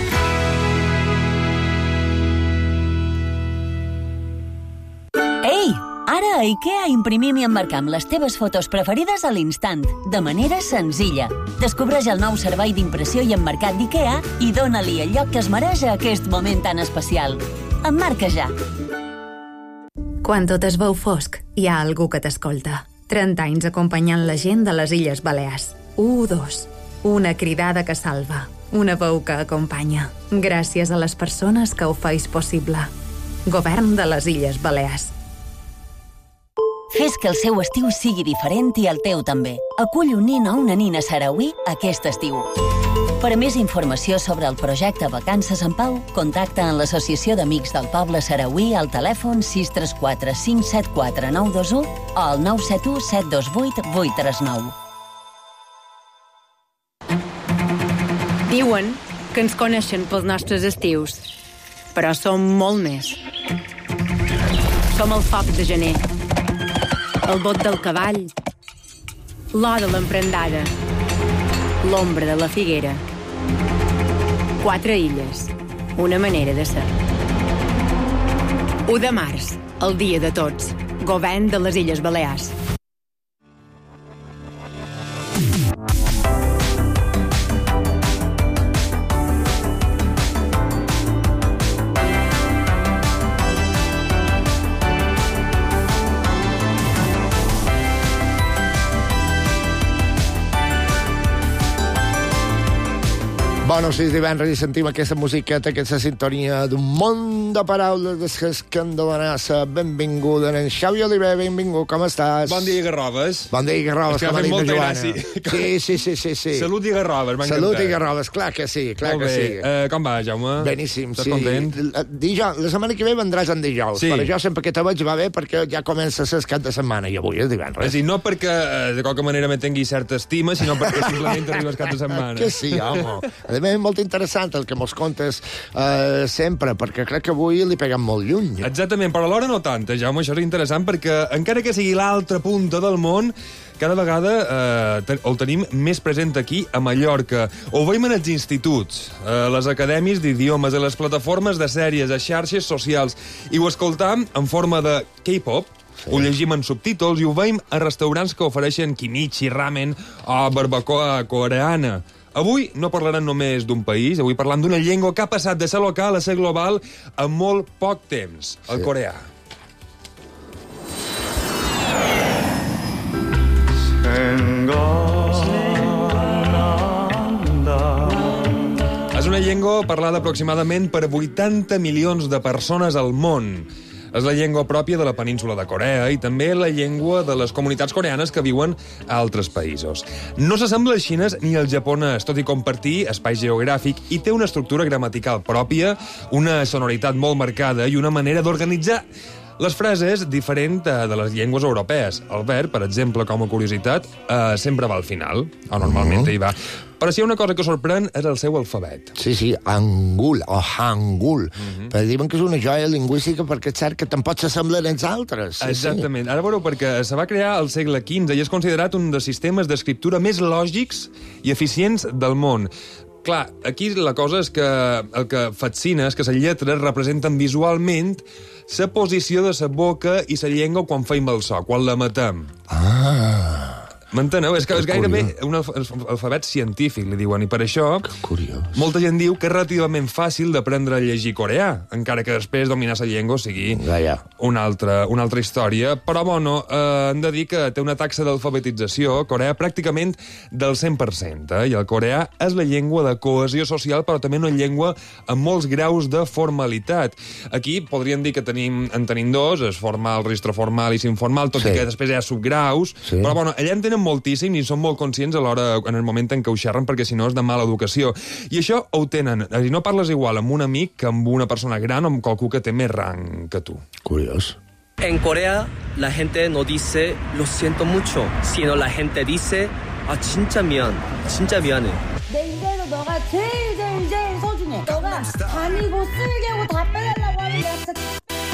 Ei! Ara a IKEA imprimim i emmarcam les teves fotos preferides a l'instant, de manera senzilla. Descobreix el nou servei d'impressió i emmarcat d'IKEA i dóna-li el lloc que es mereix a aquest moment tan especial. Emmarca ja! Quan tot es veu fosc, hi ha algú que t'escolta. trenta anys acompanyant la gent de les Illes Balears. U dos. Una cridada que salva. Una veu que acompanya. Gràcies a les persones que ho feis possible. Govern de les Illes Balears. Fes que el seu estiu sigui diferent i el teu també. Acull un nin o una nina sarauí aquest estiu. Per a més informació sobre el projecte Vacances en Pau, contacta en l'Associació d'Amics del Poble Sarauí al telèfon sis tres quatre cinc set quatre nou dos u o al nou set u set dos vuit vuit tres nou. Diuen que ens coneixen pels nostres estius, però som molt més. Som el foc de gener, el bot del cavall, l'or de l'emprendada, l'ombra de la figuera. Quatre illes, una manera de ser. u de març, el dia de tots. Govern de les Illes Balears. Bueno, si és divendres i sentim aquesta musiqueta, aquesta sintonia d'un món de paraules des que han de donar la benvinguda en Xavi Oliver. Benvingut, com estàs? Bon dia, Garrobes. Bon dia, Garrobes, com ha dit la Joana. Sí, sí, sí, sí, sí. Salut i Garrobes, m'ha encantat. Salut i Garrobes, clar que sí, clar Molt que bé. sí. Uh, com va, Jaume? Beníssim, Estàs sí. content? Dijous, la setmana que ve vendràs en dijous, Sí. però jo sempre que te veig va bé perquè ja comença el cap de setmana i avui és divendres. És a dir, no perquè eh, de qualque manera me tingui certa estima, sinó perquè simplement arribes cap de setmana. Que sí, home. A més, és molt interessant el que mos contes eh, sempre, perquè crec que avui li peguen molt lluny. Exactament, però alhora no tant, eh, Jaume, això és interessant perquè encara que sigui l'altra punta del món, cada vegada eh, te, el tenim més present aquí, a Mallorca. Ho veiem en els instituts, a les acadèmies d'idiomes, a les plataformes de sèries, a xarxes socials, i ho escoltam en forma de K-pop, sí. Ho llegim en subtítols i ho veiem a restaurants que ofereixen kimchi, ramen o barbacoa coreana. Avui no parlarem només d'un país, avui parlam d'una llengua que ha passat de ser local a ser global en molt poc temps, el sí. coreà. És una llengua parlada aproximadament per vuitanta milions de persones al món. És la llengua pròpia de la península de Corea i també la llengua de les comunitats coreanes que viuen a altres països. No s'assembla al xinès ni al japonès, tot i compartir espai geogràfic, i té una estructura gramatical pròpia, una sonoritat molt marcada i una manera d'organitzar les frases diferent de les llengües europees. El verb, per exemple, com a curiositat, eh, sempre va al final, o normalment uh-huh. hi va. Però si hi ha una cosa que sorprèn és el seu alfabet. Sí, sí, Hangul, o Hangul. Uh-huh. Però diuen que és una joia lingüística perquè és cert que tampoc s'assemblen els altres. Sí, exactament. Sí. Ara veureu, perquè se va crear al segle quinze i és considerat un dels sistemes d'escriptura més lògics i eficients del món. Clar, aquí la cosa és que el que fascina és que les lletres representen visualment la posició de la boca i la llengua quan feim el so, quan la matem. Ah... M'enteneu? És que és gairebé un alfabet científic, li diuen, i per això molta gent diu que és relativament fàcil d'aprendre a llegir coreà, encara que després dominar la llengua sigui una altra, una altra història. Però, bueno, eh, hem de dir que té una taxa d'alfabetització coreà pràcticament del cent per cent, eh? I el coreà és la llengua de cohesió social, però també una llengua amb molts graus de formalitat. Aquí podríem dir que tenim, en tenim dos, és formal, registre formal i informal, tot sí. i que després hi ha subgraus, sí. però, bueno, allà en tenen moltíssim i són molt conscients a l'hora, en el moment en què ho xerren, perquè si no és de mala educació. I això ho tenen. I no parles igual amb un amic que amb una persona gran o amb qualcú que té més rang que tu. Curiós. En Corea, la gente no dice lo siento mucho, sino la gente dice 아 진짜 미안, 진짜 미안해. 내 인생에서 너가 제일 제일 제일 소중해. 너가 다니고 쓸개고 다 빼달라고 하는 내가 진짜...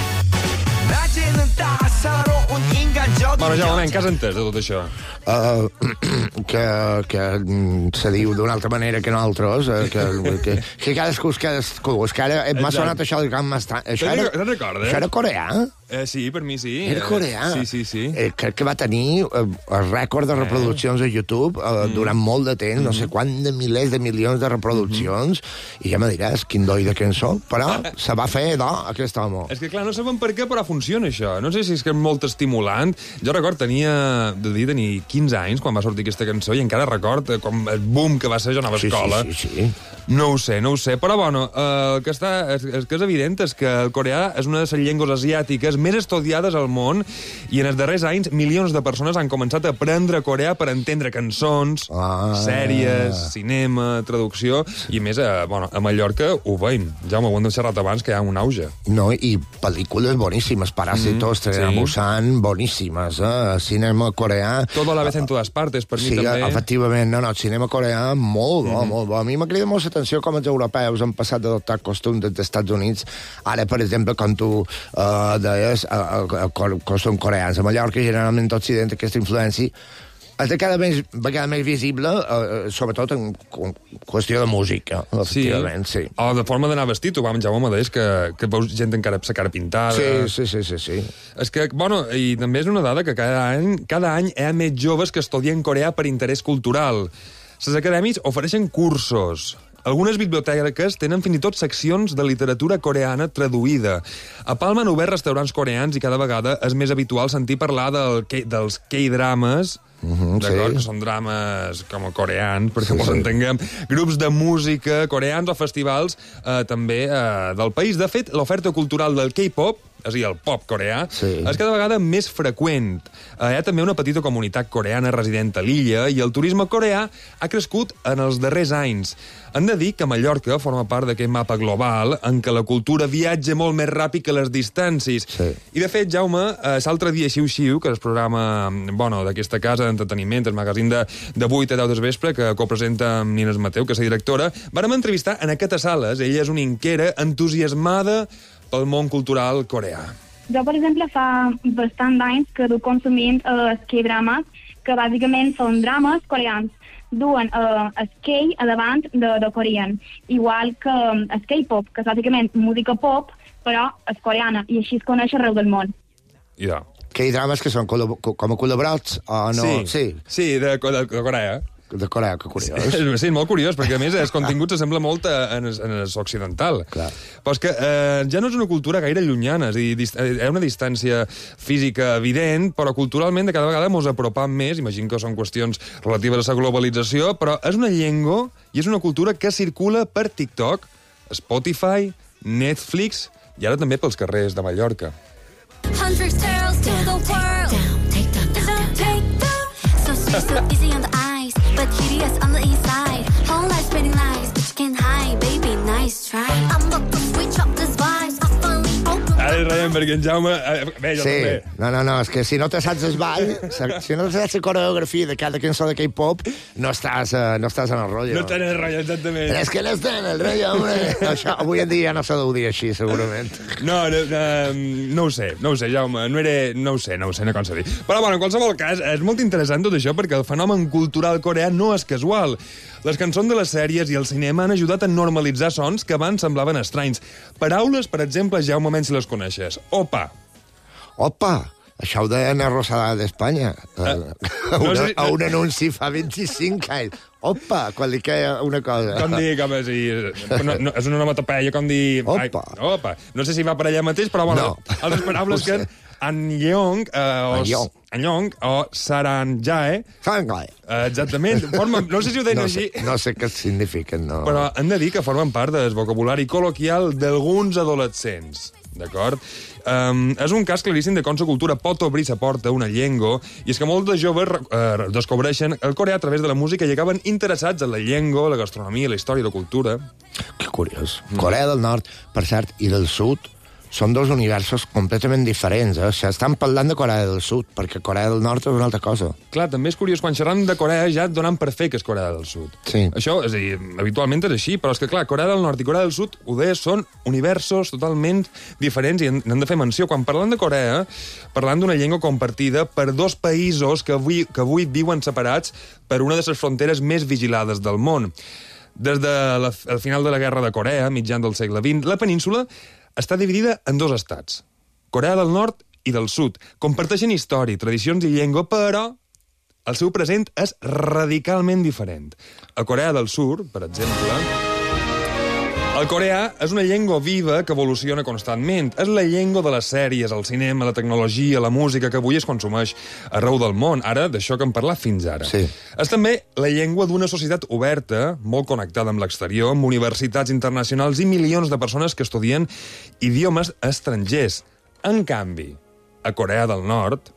Bueno, ja, Manent, què has entès de tot això? Uh, que, que se diu d'una altra manera que nosaltres, uh, que, que, que cadascú és cadascú. És que ara m'ha sonat això del Gangnam Style. Això era, te'n recordes? Això era coreà? Eh, sí, per mi sí. Era coreà. Sí, sí, sí. Eh, crec que va tenir eh, el rècord de reproduccions a YouTube eh, mm. durant molt de temps, mm. no sé quant de milers de milions de reproduccions, mm-hmm. i ja me diràs quin doi de cançó, però se va fer, no, aquest home. És que, clar, no sabem per què, però funciona això. No sé si és que és molt estimulant. Jo record, tenia, de dir, tenir quinze anys quan va sortir aquesta cançó i encara record com el boom que va ser jo a nova sí, escola. Sí, sí, sí. No ho sé, no ho sé. Però, bueno, eh, el que està, és, és que és evident és que el coreà és una de les llengües asiàtiques més estudiades al món i en els darrers anys milions de persones han començat a aprendre coreà per entendre cançons, ah. sèries, cinema, traducció, i més a, bueno, a Mallorca ho veiem. Ja m'ho hem xerrat abans, que hi ha un auge. No, i pel·lícules boníssimes, Parásitos, mm, Tren a Busan, sí. boníssimes, eh? Cinema coreà... Tot a la vez en totes partes, per sí, mi també. Sí, efectivament, no, no, cinema coreà molt bo, mm. molt bo. A mi m'ha cridat molt l'atenció com els europeus han passat d'adoptar costums dels Estats Units. Ara, per exemple, com tu uh, deies, uh, uh, costums coreans. A Mallorca, generalment, a Occident, aquesta influència és de cada més, vegada més visible, uh, sobretot en qüestió de música, efectivament, sí. sí. O de forma d'anar vestit, tu vam, Jaume, deies que, que veus gent encara amb la cara pintada. Sí, sí, sí, sí, sí. És que, bueno, i també és una dada que cada any, cada any hi ha més joves que estudien coreà per interès cultural. Les acadèmies ofereixen cursos. Algunes biblioteques tenen fins i tot seccions de literatura coreana traduïda. A Palma han obert restaurants coreans i cada vegada és més habitual sentir parlar del, dels K-drames Mm-hmm, d'acord? sí. Que són drames com a coreans, perquè sí, mos sí. entenguem, grups de música coreans o festivals eh, també eh, del país. De fet, l'oferta cultural del K-pop, és a dir, el pop coreà, sí. és cada vegada més freqüent. Eh, hi ha també una petita comunitat coreana resident a l'illa i el turisme coreà ha crescut en els darrers anys. Hem de dir que Mallorca forma part d'aquest mapa global en què la cultura viatja molt més ràpid que les distàncies. Sí. I, de fet, Jaume, eh, l'altre dia Xiu Xiu, que és el programa bueno, d'aquesta casa d'entreteniment, el magazín de, de vuit a deu del vespre, que copresenta amb Nines Mateu, que és la directora, vàrem entrevistar en aquesta sales. Ella és una inquera entusiasmada pel món cultural coreà. Jo, per exemple, fa bastant d'anys que du consumint els K-drames, que bàsicament són drames coreans. Duen uh, el K a davant de, de corean, igual que el K-pop, que és bàsicament música pop, però és coreana, i així es coneix arreu del món. Ja. K-drames que són col·lab com a col·laborats o no? Sí, sí. sí de, de, de Corea. De Corea, que curiós. Sí, sí, molt curiós, perquè a més el contingut s'assembla molt en l'occidental. Però és que eh, ja no és una cultura gaire llunyana, és a dir, hi ha una distància física evident, però culturalment de cada vegada mos apropam més, imagino que són qüestions relatives a la globalització, però és una llengua i és una cultura que circula per TikTok, Spotify, Netflix i ara també pels carrers de Mallorca. Hundred girls to the world. Take them, take them, take them. So sweet, so easy on the eyes, but hideous on the inside. Whole life spreading lies, but you can't hide, baby. Nice try. I'm about to switch up this vibes. I finally open. Ara reiem perquè en Jaume... Bé, jo sí. també. No, no, no, és que si no te saps el ball, si no te saps la coreografia de cada cançó de K-pop, no estàs, uh, no estàs en el rotllo. No estàs en el rotllo, exactament. És que no estàs en el rotllo, home. Això, avui en dia ja no s'ha de dir així, segurament. No, no, no, no ho sé, no ho sé, Jaume, no era... No ho sé, no ho sé, no com s'ha dit. Però, bueno, en qualsevol cas, és molt interessant tot això perquè el fenomen cultural coreà no és casual. Les cançons de les sèries i el cinema han ajudat a normalitzar sons que abans semblaven estranys. Paraules, per exemple, Jaume, menys si les coneixes. Opa. Opa. Això ho deien a Rosada d'Espanya. Uh, a, no sé, a un anunci fa vint-i-cinc anys. Opa, quan li queia una cosa. Com dir, com és, no, no, és una onomatopeia, com dir... Opa. Ai, opa. No sé si va per allà mateix, però bueno, no. altres paraules que... Anyong, eh, o, Anyong. Anyong o Saranjae. Saranjae. Eh, exactament. Formen, no sé si ho deien no així. Sé, no sé què signifiquen, no. Però hem de dir que formen part del vocabulari col·loquial d'alguns adolescents. D'acord? Um, és un cas claríssim de com la cultura pot obrir sa porta a una llengua, i és que molts de joves uh, descobreixen el coreà a través de la música i acaben interessats en la llengua, la gastronomia, la història i la cultura. Que curiós. Mm. Corea del Nord, per cert, i del Sud, són dos universos completament diferents. Eh? O sigui, estan parlant de Corea del Sud, perquè Corea del Nord és una altra cosa. Clar, també és curiós, quan xerram de Corea ja donem per fer que és Corea del Sud. Sí. Això, és a dir, habitualment és així, però és que, clar, Corea del Nord i Corea del Sud, ho deia, són universos totalment diferents i n'hem de fer menció. Quan parlant de Corea, parlant d'una llengua compartida per dos països que avui, que avui viuen separats per una de les fronteres més vigilades del món. Des de la, el final de la Guerra de Corea, mitjan del segle vint, la península està dividida en dos estats, Corea del Nord i del Sud. Comparteixen història, tradicions i llengua, però el seu present és radicalment diferent. A Corea del Sud, per exemple, el coreà és una llengua viva que evoluciona constantment. És la llengua de les sèries, el cinema, la tecnologia, la música, que avui es consumeix arreu del món. Ara, d'això que hem parlat fins ara. Sí. És també la llengua d'una societat oberta, molt connectada amb l'exterior, amb universitats internacionals i milions de persones que estudien idiomes estrangers. En canvi, a Corea del Nord,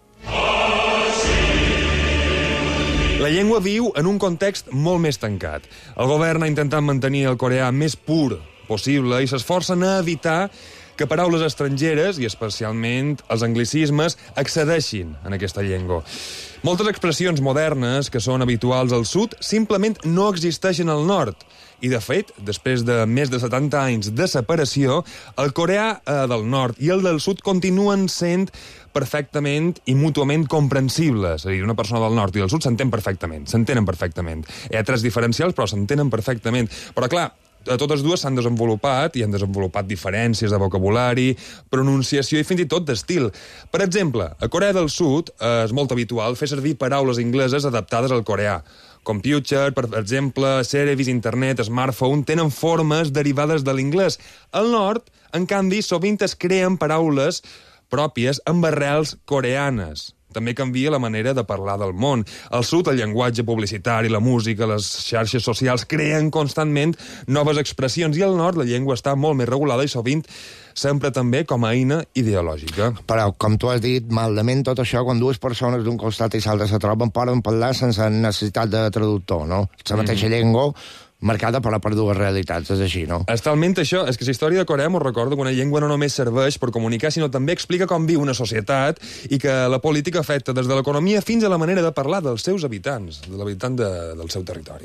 la llengua viu en un context molt més tancat. El govern ha intentat mantenir el coreà més pur possible i s'esforcen a evitar que paraules estrangeres, i especialment els anglicismes, accedeixin en aquesta llengua. Moltes expressions modernes que són habituals al sud simplement no existeixen al nord. I, de fet, després de més de setanta anys de separació, el coreà eh, del nord i el del sud continuen sent perfectament i mútuament comprensibles. És a dir, una persona del nord i del sud s'entén perfectament, s'entenen perfectament. Hi ha tres diferencials, però s'entenen perfectament. Però, clar, totes dues s'han desenvolupat i han desenvolupat diferències de vocabulari, pronunciació i fins i tot d'estil. Per exemple, a Corea del Sud eh, és molt habitual fer servir paraules ingleses adaptades al coreà. Computer, per exemple, sèries, internet, smartphone, tenen formes derivades de l'inglès. Al nord, en canvi, sovint es creen paraules pròpies amb arrels coreanes. també canvia la manera de parlar del món. Al sud, el llenguatge publicitari, la música, les xarxes socials creen constantment noves expressions, i al nord la llengua està molt més regulada i sovint sempre també com a eina ideològica. Però, com tu has dit, malament tot això, quan dues persones d'un costat i l'altre se troben, poden parlar sense necessitat de traductor, no? La mateixa mm. llengua marcada per, per dues realitats, és així, no? És talment això, és que la història de Corea m'ho recordo que una llengua no només serveix per comunicar, sinó també explica com viu una societat i que la política afecta des de l'economia fins a la manera de parlar dels seus habitants, de l'habitant de, del seu territori.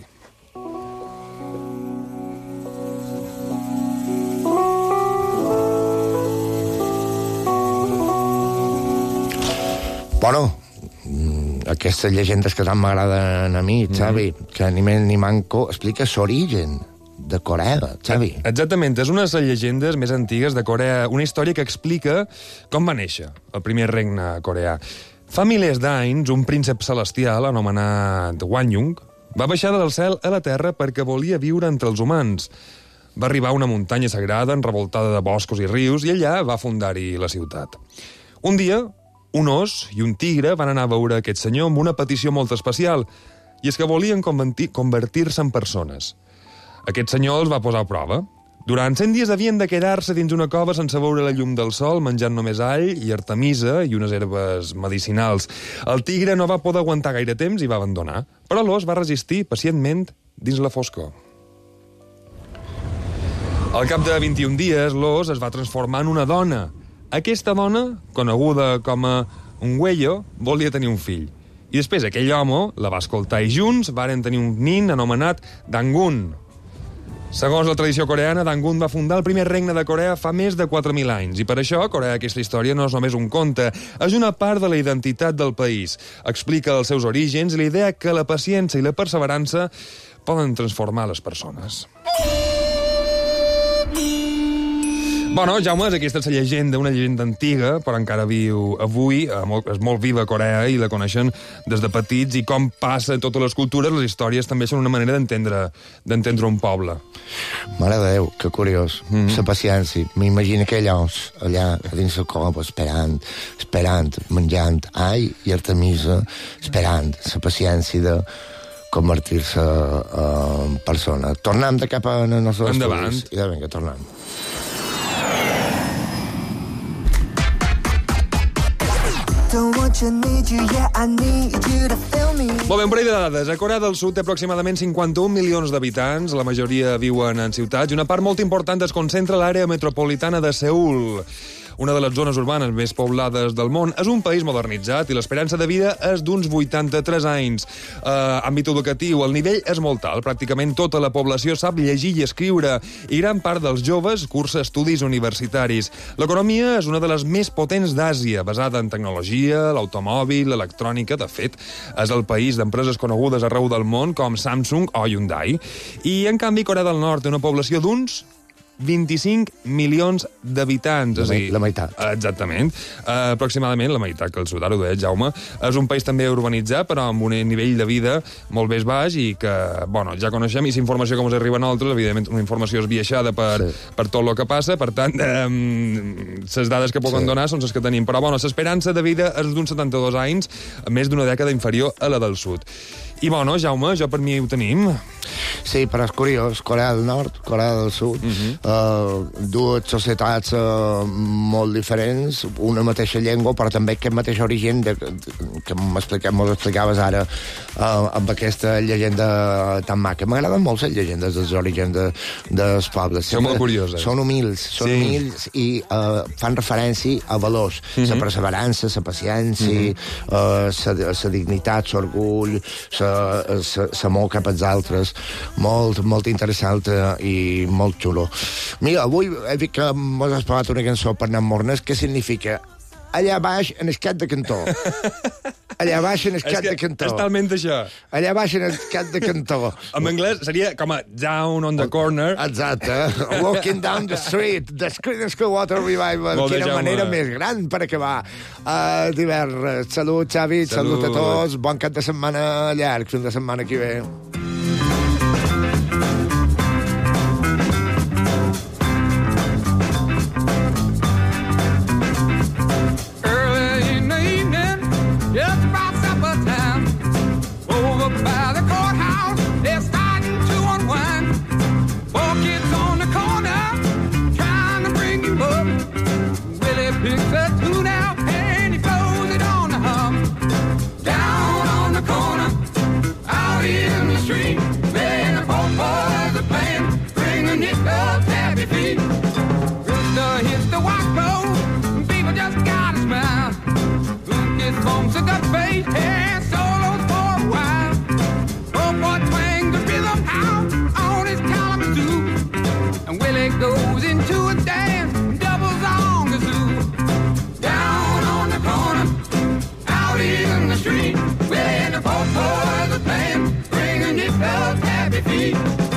Bueno, aquestes llegendes que tant m'agraden a mi, Xavi, mm-hmm. que ni més ni manco, explica l'origen de Corea, Xavi. Exactament, és una de les llegendes més antigues de Corea, una història que explica com va néixer el primer regne coreà. Fa milers d'anys, un príncep celestial anomenat Hwanyung va baixar del cel a la terra perquè volia viure entre els humans. Va arribar a una muntanya sagrada enrevoltada de boscos i rius i allà va fundar-hi la ciutat. Un dia, un os i un tigre van anar a veure aquest senyor amb una petició molt especial, i és que volien convertir-se en persones. Aquest senyor els va posar a prova. Durant cent dies havien de quedar-se dins una cova sense veure la llum del sol, menjant només all i artemisa i unes herbes medicinals. El tigre no va poder aguantar gaire temps i va abandonar, però l'os va resistir pacientment dins la foscor. Al cap de vint-i-un dies, l'os es va transformar en una dona. Aquesta dona, coneguda com a Ngüello, volia tenir un fill. I després aquell home la va escoltar i junts varen tenir un nin anomenat Dangun. Segons la tradició coreana, Dangun va fundar el primer regne de Corea fa més de quatre mil anys. I per això, Corea, aquesta història no és només un conte, és una part de la identitat del país. Explica els seus orígens i la idea que la paciència i la perseverança poden transformar les persones. Bueno, Jaume, aquesta és la llegenda, una llegenda antiga, però encara viu avui, és molt viva a Corea i la coneixen des de petits, i com passa en totes les cultures, les històries també són una manera d'entendre d'entendre un poble. Mare de Déu, que curiós. Mm -hmm. La paciència. M'imagino aquell os allà a dins la cova, esperant, esperant, menjant all i artemisa, esperant la paciència de convertir-se en persona. Tornem de cap a els nostres Endavant. estudis. I de vinga, tornem. Molt bé, un parell de dades. A Corea del Sud té aproximadament cinquanta-un milions d'habitants, la majoria viuen en ciutats, i una part molt important es concentra a l'àrea metropolitana de Seül, una de les zones urbanes més poblades del món. És un país modernitzat i l'esperança de vida és d'uns vuitanta-tres anys. Uh, àmbit educatiu, el nivell és molt alt. Pràcticament tota la població sap llegir i escriure, i gran part dels joves cursa estudis universitaris. L'economia és una de les més potents d'Àsia, basada en tecnologia, l'automòbil, l'electrònica. De fet, és el país d'empreses conegudes arreu del món com Samsung o Hyundai. I, en canvi, Corea del Nord té una població d'uns vint-i-cinc milions d'habitants. La, la meitat. Exactament. Uh, aproximadament la meitat, que el sud, ara ho deia Jaume. És un país també urbanitzat, però amb un nivell de vida molt més baix i que, bueno, ja coneixem, i la informació que ens arriba a nosaltres, evidentment, una informació esbiaixada per, sí. per tot el que passa, per tant, les um, dades que poden sí. donar són les que tenim. Però, bueno, l'esperança de vida és d'uns setanta-dos anys, més d'una dècada inferior a la del sud. I, bueno, Jaume, jo per mi ho tenim. Sí, però és curiós. Corea del Nord, Corea del Sud, uh-huh. uh, dues societats uh, molt diferents, una mateixa llengua, però també aquest mateix origen de, de, que m'ho explicaves ara uh, amb aquesta llegenda tan maca. M'agraden molt les llegendes dels orígens de, dels pobles. Són molt curioses. Són humils, són sí. humils i uh, fan referència a valors. La uh-huh. perseverança, la paciència, la uh-huh. uh, dignitat, l'orgull, l'amor cap als altres. Molt, molt interessant i molt xulo. Mira, avui he dit que m'has explicat una cançó per anar mornes. Què significa? Allà baix, en el cap de cantó. Allà baix, en el cap de cantó. És talment això. Allà baix, en el cap de cantó. En anglès seria com a down on the corner. Exacte. Walking down the street. The Creedence Clearwater Revival. Molt Quina bé, manera més gran per acabar. Uh, divers. Salut, Xavi. Salut. Salut a tots. Bon cap de setmana llarg. Fins la setmana que ve. Yeah. bass and solos for a while. Oh boy, twang the rhythm out on his calamitoo. And Willie goes into a dance, doubles on the zoo. Down on the corner, out in the street, Willie and the four boys are playing, bringing it up happy feet.